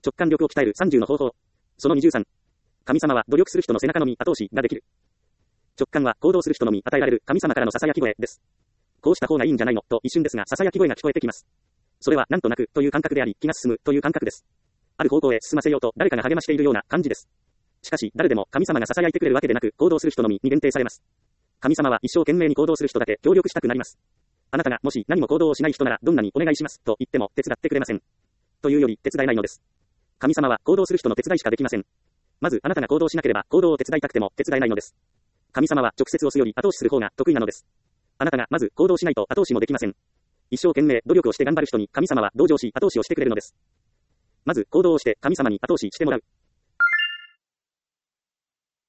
直感力を鍛える30の方法。その23。神様は努力する人の背中のみ後押しができる。直感は行動する人のみ与えられる神様からの囁き声です。こうした方がいいんじゃないのと一瞬ですが囁き声が聞こえてきます。それはなんとなくという感覚であり、気が進むという感覚です。ある方向へ進ませようと誰かが励ましているような感じです。しかし誰でも神様が囁いてくれるわけでなく、行動する人のみに限定されます。神様は一生懸命に行動する人だけ協力したくなります。あなたがもし何も行動をしない人ならどんなにお願いしますと言っても手伝ってくれません。というより手伝えないのです。神様は行動する人の手伝いしかできません。まずあなたが行動しなければ行動を手伝いたくても手伝えないのです。神様は直接押すより後押しする方が得意なのです。あなたがまず行動しないと後押しもできません。一生懸命努力をして頑張る人に神様は同情し後押しをしてくれるのです。まず行動をして神様に後押ししてもらう。